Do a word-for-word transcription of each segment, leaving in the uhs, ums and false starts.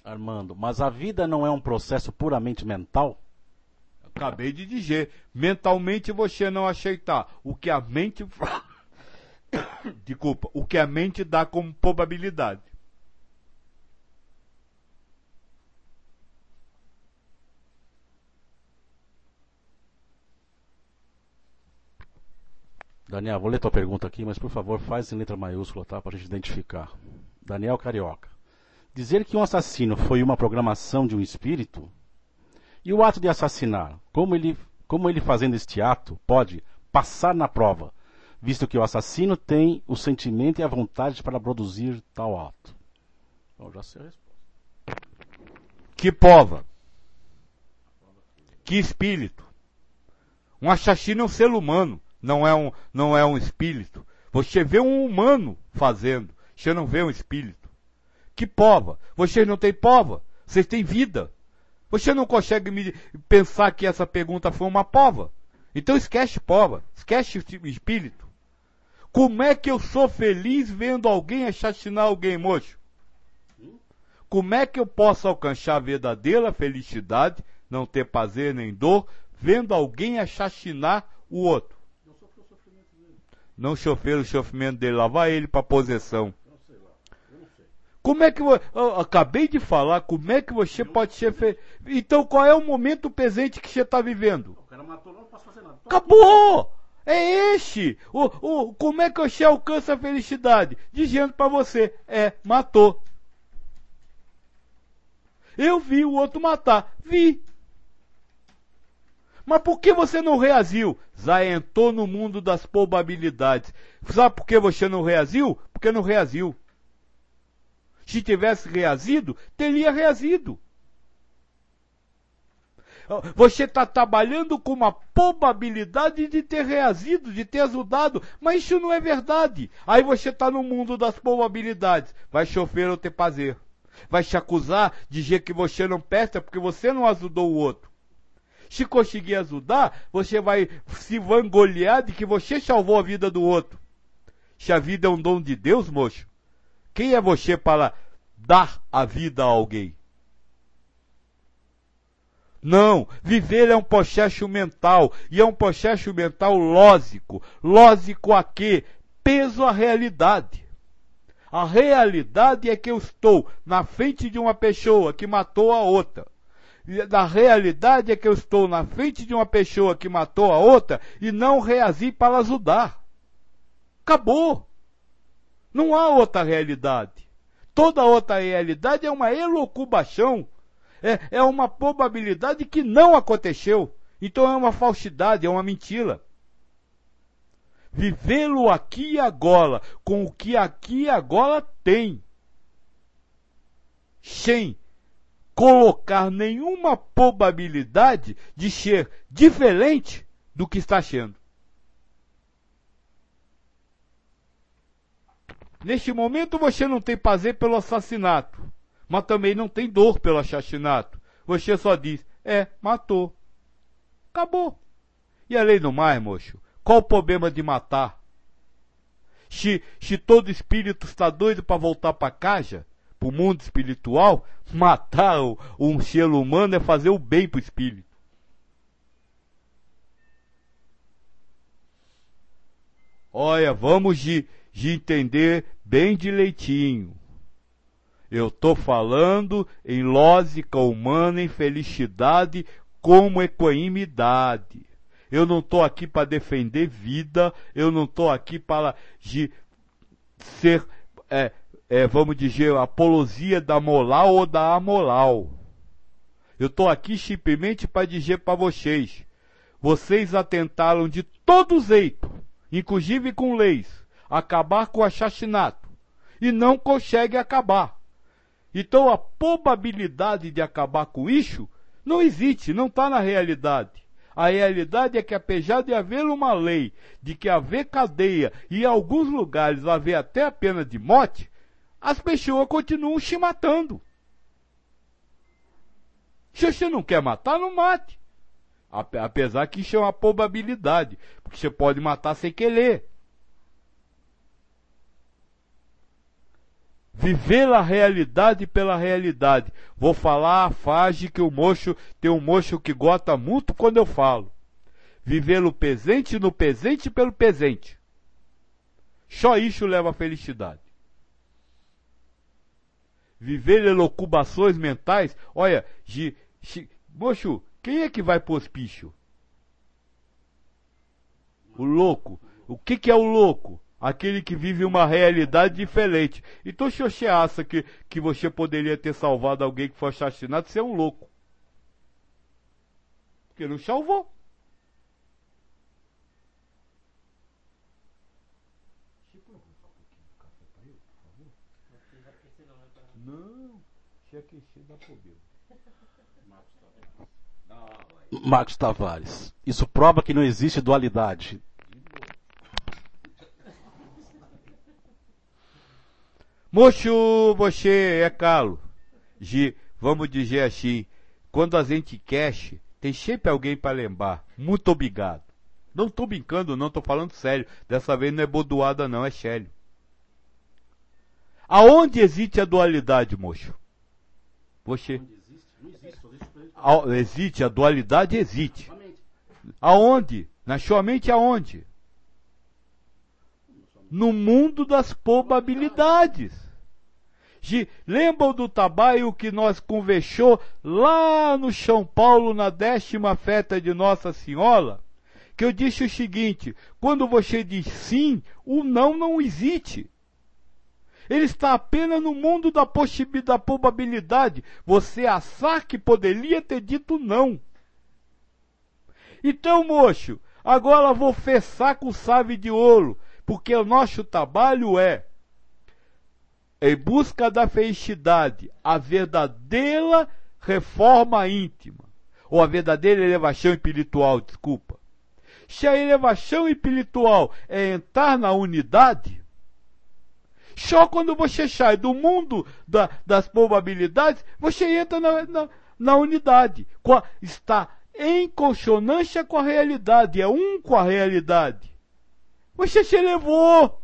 Armando, mas a vida não é um processo puramente mental? Acabei de dizer, mentalmente você não aceitar o que a mente... Desculpa, o que a mente dá como probabilidade. Daniel, vou ler tua pergunta aqui, mas por favor faz em letra maiúscula, tá? Pra gente identificar. Daniel Carioca. Dizer que um assassino foi uma programação de um espírito? E o ato de assassinar, como ele, como ele fazendo este ato pode passar na prova, visto que o assassino tem o sentimento e a vontade para produzir tal ato? Bom, já sei a resposta. Que prova? Que espírito? Um assassino é um ser humano, não é um, não é um espírito. Você vê um humano fazendo, você não vê um espírito. Que prova? Vocês não têm prova, vocês têm vida. Você não consegue me pensar que essa pergunta foi uma prova? Então esquece prova, esquece espírito. Como é que eu sou feliz vendo alguém assassinar alguém, moço? Como é que eu posso alcançar a verdadeira felicidade, não ter prazer nem dor, vendo alguém assassinar o outro? Não sofrer o sofrimento dele, lavar ele para possessão. Como é que eu, eu acabei de falar, como é que você eu pode ser feliz? Então qual é o momento presente que você está vivendo? O cara matou, não posso fazer nada. Acabou! É este! O, o, como é que você alcança a felicidade? Dizendo para você, é, matou. Eu vi o outro matar, vi. Mas por que você não reagiu? Já entrou no mundo das probabilidades. Sabe por que você não reagiu? Porque não reagiu. Se tivesse reagido, teria reagido. Você está trabalhando com uma probabilidade de ter reagido, de ter ajudado, mas isso não é verdade. Aí você está no mundo das probabilidades. Vai chover ou ter prazer. Vai te acusar, dizer que você não presta porque você não ajudou o outro. Se conseguir ajudar, você vai se vangloriar de que você salvou a vida do outro. Se a vida é um dom de Deus, moço, quem é você para dar a vida a alguém? Não, viver é um processo mental, e é um processo mental lógico. Lógico a quê? Peso à realidade. A realidade é que eu estou na frente de uma pessoa que matou a outra. A realidade é que eu estou na frente de uma pessoa que matou a outra e não reagi para ajudar. Acabou. Não há outra realidade. Toda outra realidade é uma elucubração. É, é uma probabilidade que não aconteceu. Então é uma falsidade, é uma mentira. Vivê-lo aqui e agora, com o que aqui e agora tem. Sem colocar nenhuma probabilidade de ser diferente do que está sendo. Neste momento você não tem prazer pelo assassinato, mas também não tem dor pelo assassinato. Você só diz, é, matou. Acabou. E além do mais, moço, qual o problema de matar? Se, se todo espírito está doido para voltar para casa, para o mundo espiritual, matar o, um ser humano é fazer o bem para o espírito. Olha, vamos de, de entender bem direitinho. Eu estou falando em lógica humana, em felicidade como equanimidade. Eu não estou aqui para defender vida, eu não estou aqui para de ser, é, é, vamos dizer, apologia da moral ou da amoral. Eu estou aqui simplesmente para dizer para vocês, vocês atentaram de todo jeito, inclusive com leis, acabar com o assassinato, e não conseguem acabar. Então a probabilidade de acabar com isso não existe, não está na realidade. A realidade é que apesar de haver uma lei, de que haver cadeia e em alguns lugares haver até a pena de morte, as pessoas continuam se matando. Se você não quer matar, não mate. Apesar que isso é uma probabilidade, porque você pode matar sem querer. Viver a realidade pela realidade. Vou falar a frase que o mocho, tem um mocho que gosta muito quando eu falo. Viver o presente no presente pelo presente. Só isso leva à felicidade. Viver elucubações mentais. Olha, de, de, mocho, quem é que vai pro hospício? O louco. O que, que é o louco? Aquele que vive uma realidade diferente. Então, se você acha que, que você poderia ter salvado alguém que foi assassinado, você é um louco. Porque não salvou. Não, se aquecer dá problema. Marcos Tavares. Isso prova que não existe dualidade. Mocho, você é calo. Gi, vamos dizer assim, quando a gente cache, tem sempre alguém para lembrar. Muito obrigado. Não tô brincando, não, tô falando sério. Dessa vez não é bodoada não, é sério. Aonde existe a dualidade, mocho? Você? A, existe, a dualidade existe. Aonde? Na sua mente aonde? No mundo das probabilidades. De, lembram do trabalho que nós conversou lá no São Paulo, na décima festa de Nossa Senhora? Que eu disse o seguinte, quando você diz sim, o não não existe. Ele está apenas no mundo da possibilidade, da probabilidade. Você achar que poderia ter dito não. Então, moço, agora vou fechar com chave de ouro, porque o nosso trabalho é em busca da felicidade, a verdadeira reforma íntima, ou a verdadeira elevação espiritual, desculpa. Se a elevação espiritual é entrar na unidade, só quando você sai do mundo da, das probabilidades, você entra na, na, na unidade. A, está em consonância com a realidade, é um com a realidade. Você se elevou.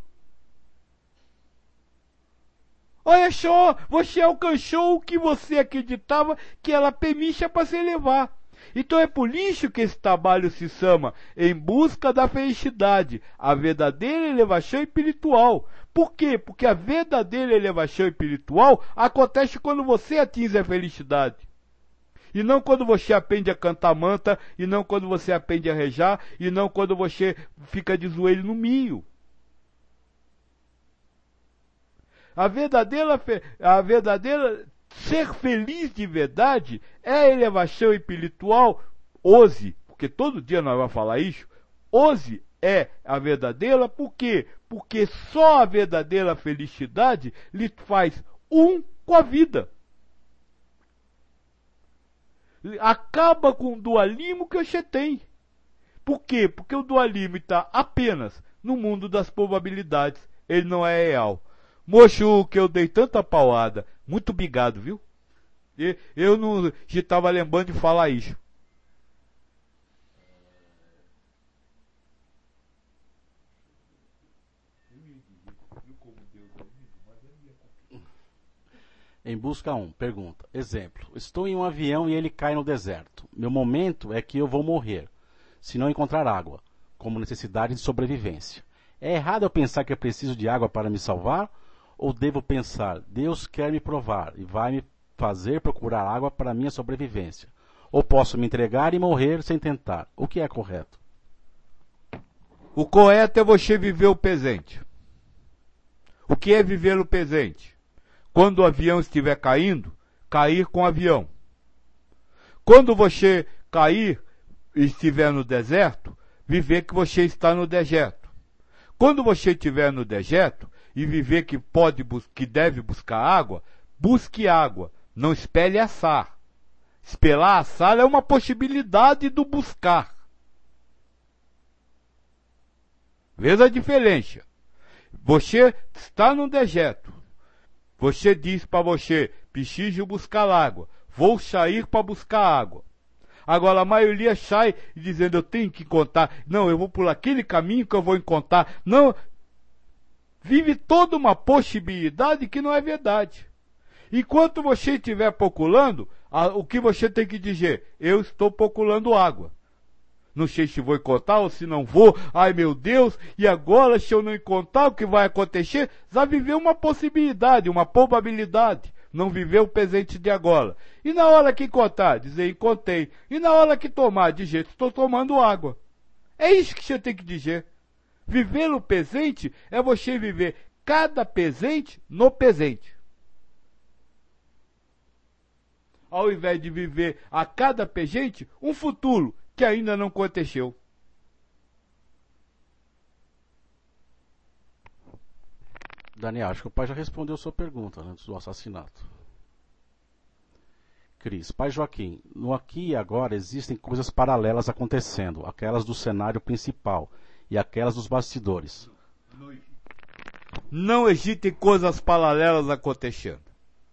Olha só, você alcançou o que você acreditava que ela permitia para se elevar. Então é por isso que esse trabalho se chama Em Busca da Felicidade, a verdadeira elevação espiritual. Por quê? Porque a verdadeira elevação espiritual acontece quando você atinge a felicidade. E não quando você aprende a cantar manta, e não quando você aprende a rejar, e não quando você fica de joelho no milho. A verdadeira, a verdadeira ser feliz de verdade é a elevação espiritual. Hoje, porque todo dia nós vamos falar isso, hoje é a verdadeira, por quê? Porque só a verdadeira felicidade lhe faz um com a vida. Acaba com o dualismo que você tem. Por quê? Porque o dualismo está apenas no mundo das probabilidades. Ele não é real. Mocho, que eu dei tanta pauada. Muito obrigado, viu? E, eu não estava lembrando de falar isso. Em busca um, pergunta. Exemplo, estou em um avião e ele cai no deserto. Meu momento é que eu vou morrer, se não encontrar água, como necessidade de sobrevivência. É errado eu pensar que eu preciso de água para me salvar? Ou devo pensar, Deus quer me provar e vai me fazer procurar água para minha sobrevivência? Ou posso me entregar e morrer sem tentar? O que é correto? O correto é você viver o presente. O que é viver o presente? Quando o avião estiver caindo, cair com o avião. Quando você cair e estiver no deserto, viver que você está no deserto. Quando você estiver no deserto e viver que pode, que deve buscar água, busque água. Não espere assar. Esperar assar é uma possibilidade do buscar. Veja a diferença. Você está no deserto. Você diz para você, preciso buscar água. Vou sair para buscar água. Agora a maioria sai dizendo, eu tenho que contar. Não, eu vou por aquele caminho que eu vou encontrar. Não. vive toda uma possibilidade que não é verdade. Enquanto você estiver poculando, a, o que você tem que dizer? Eu estou poculando água. Não sei se vou encontrar ou se não vou. Ai meu Deus, e agora se eu não encontrar, o que vai acontecer? Já viveu uma possibilidade, uma probabilidade. Não viveu o presente de agora. E na hora que encontrar, dizer encontrei. E na hora que tomar, dizer estou tomando água. É isso que você tem que dizer. Viver o presente é você viver cada presente no presente. Ao invés de viver a cada presente um futuro que ainda não aconteceu. Daniel, acho que o pai já respondeu a sua pergunta antes do assassinato. Cris, pai Joaquim, no aqui e agora existem coisas paralelas acontecendo, aquelas do cenário principal e aquelas dos bastidores. Não existem coisas paralelas acontecendo.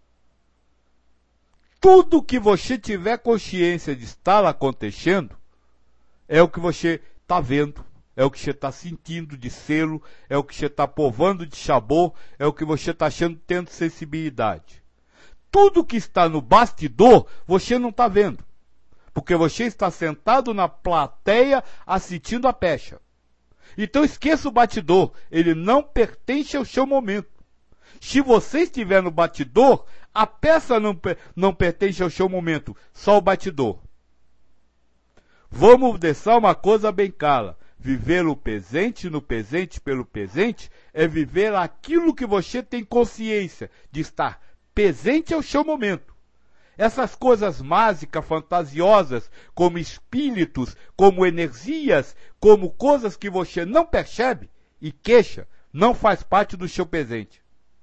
Tudo que você tiver consciência de estar acontecendo é o que você está vendo, é o que você está sentindo de selo, é o que você está provando de sabor, é o que você está achando tendo sensibilidade. Tudo que está no bastidor, você não está vendo. Porque você está sentado na plateia assistindo a peça. Então esqueça o bastidor, ele não pertence ao seu momento. Se você estiver no bastidor, a peça não, não pertence ao seu momento, só o bastidor. Vamos deixar uma coisa bem clara. Viver o presente no presente pelo presente é viver aquilo que você tem consciência de estar presente ao seu momento. Essas coisas mágicas, fantasiosas, como espíritos, como energias, como coisas que você não percebe e queixa, não faz parte do seu presente.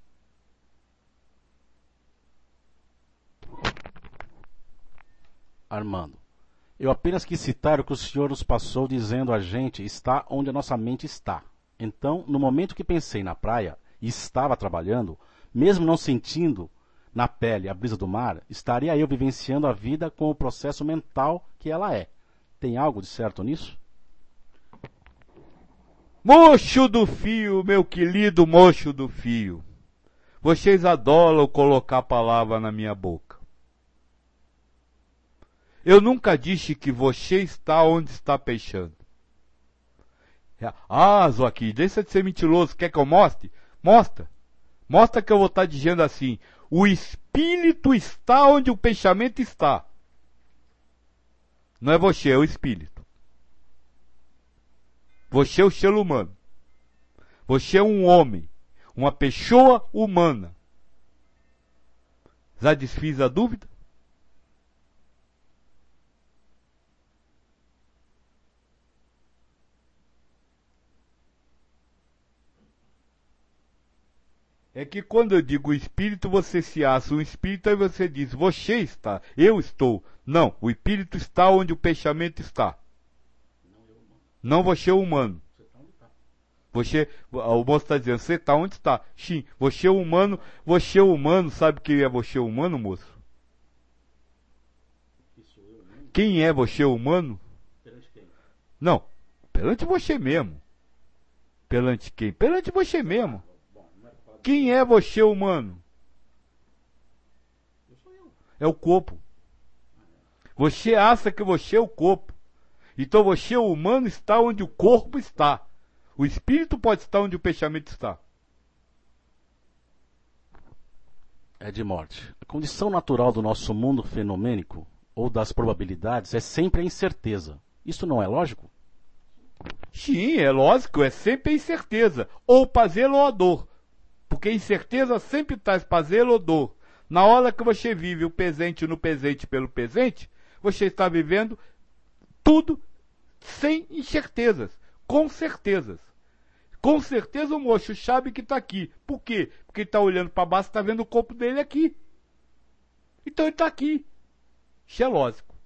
Armando, eu apenas quis citar o que o senhor nos passou dizendo a gente está onde a nossa mente está. Então, no momento que pensei na praia e estava trabalhando, mesmo não sentindo na pele a brisa do mar, estaria eu vivenciando a vida com o processo mental que ela é. Tem algo de certo nisso? Mocho do fio, meu querido mocho do fio. Vocês adoram colocar a palavra na minha boca. Eu nunca disse que você está onde está peixando. Ah, Joaquim, deixa de ser mentiroso. Quer que eu mostre? Mostra. Mostra que eu vou estar dizendo assim. O espírito está onde o pensamento está. Não é você, é o espírito. Você é o ser humano. Você é um homem. Uma pessoa humana. Já desfiz a dúvida? É que quando eu digo espírito, você se acha um espírito, aí você diz, você está, eu estou. Não, o espírito está onde o pensamento está. Não você é humano. Você, o moço está dizendo, você está onde está. Sim, você é humano, você é humano, sabe quem é você humano, moço? Quem é você humano? Não, perante você mesmo. Perante quem? Perante você mesmo. Quem é você humano? É o corpo. Você acha que você é o corpo. Então você, o humano, está onde o corpo está. O espírito pode estar onde o pensamento está. É de morte. A condição natural do nosso mundo fenomênico, ou das probabilidades, é sempre a incerteza. Isso não é lógico? Sim, é lógico, é sempre a incerteza. Ou prazer ou a dor. Porque incerteza sempre traz prazer ou dor. Na hora que você vive o presente no presente pelo presente, você está vivendo tudo sem incertezas, com certezas. Com certeza o moço sabe que está aqui. Por quê? Porque ele está olhando para baixo e está vendo o corpo dele aqui. Então ele está aqui. Isso é lógico.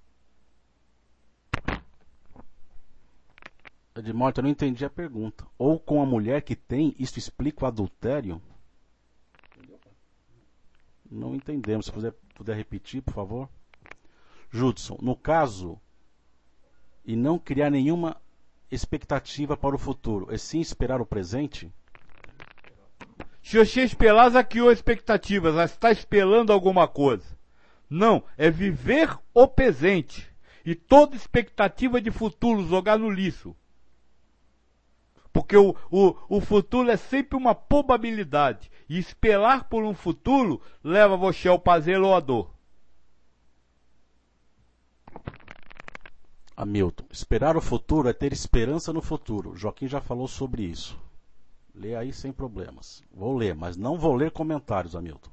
Edmorto, eu não entendi a pergunta. Ou com a mulher que tem, isto explica o adultério? Não entendemos. Se puder, puder repetir, por favor. Judson, no caso, e não criar nenhuma expectativa para o futuro, é sim esperar o presente? Xoxês Pelasa criou expectativas, ela está esperando alguma coisa. Não, é viver o presente. E toda expectativa de futuro jogar no lixo. Porque o, o, o futuro é sempre uma probabilidade. E esperar por um futuro leva você ao prazer ou à dor. Hamilton, esperar o futuro é ter esperança no futuro. Joaquim já falou sobre isso. Lê aí sem problemas. Vou ler, mas não vou ler comentários, Hamilton.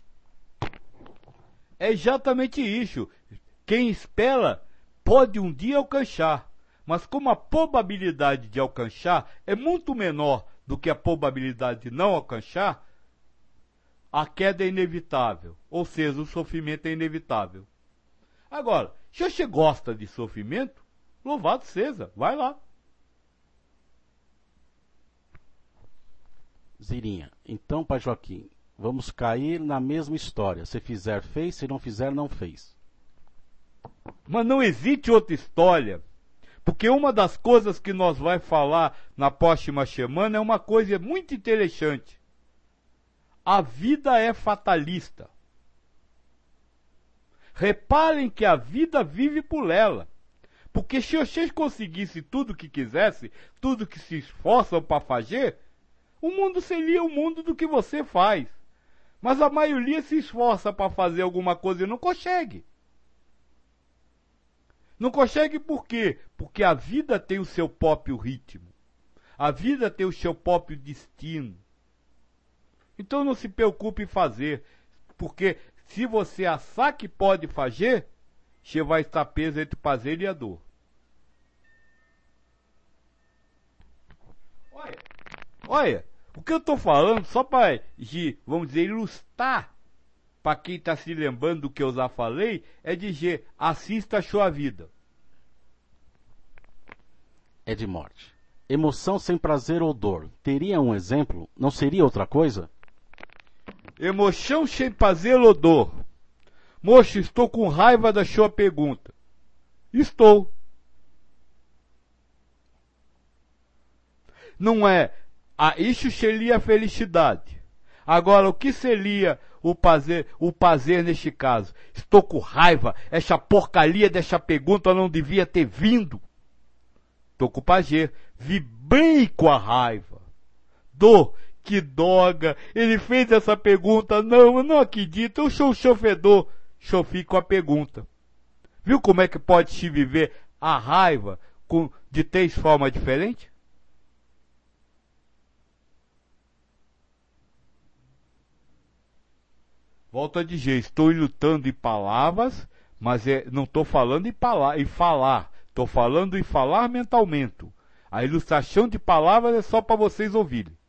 É exatamente isso. Quem espera pode um dia alcançar. Mas como a probabilidade de alcançar é muito menor do que a probabilidade de não alcançar, a queda é inevitável. Ou seja, o sofrimento é inevitável. Agora, se você gosta de sofrimento, louvado seja, vai lá. Zirinha, então, pai Joaquim, vamos cair na mesma história. Se fizer, fez, se não fizer, não fez. Mas não existe outra história. Porque uma das coisas que nós vai falar na próxima semana é uma coisa muito interessante. A vida é fatalista. Reparem que a vida vive por ela. Porque se vocês conseguissem tudo o que quisessem, tudo que se esforçam para fazer, o mundo seria o mundo do que você faz. Mas a maioria se esforça para fazer alguma coisa e não consegue. Não consegue por quê? Porque a vida tem o seu próprio ritmo. A vida tem o seu próprio destino. Então não se preocupe em fazer. Porque se você achar que pode fazer, você vai estar preso entre o prazer e a dor. Olha, olha, o que eu estou falando, só para, vamos dizer, ilustrar, para quem está se lembrando do que eu já falei, é dizer, assista a sua vida. É de morte. Emoção sem prazer ou dor. Teria um exemplo? Não seria outra coisa? Emoção sem prazer ou dor. Moço, estou com raiva da sua pergunta. Estou. Não é, ah, isso seria a felicidade. Agora, o que seria o prazer, o prazer neste caso? Estou com raiva, essa porcaria dessa pergunta não devia ter vindo. Estou com prazer, vibrei com a raiva. Dor, que droga, ele fez essa pergunta, não, eu não acredito, eu sou o sofredor. Sofri com a pergunta. Viu como é que pode se viver a raiva com, de três formas diferentes? Volto a dizer, estou lutando em palavras, mas é, não estou falando em, pala em falar, estou falando em falar mentalmente. A ilustração de palavras é só para vocês ouvirem.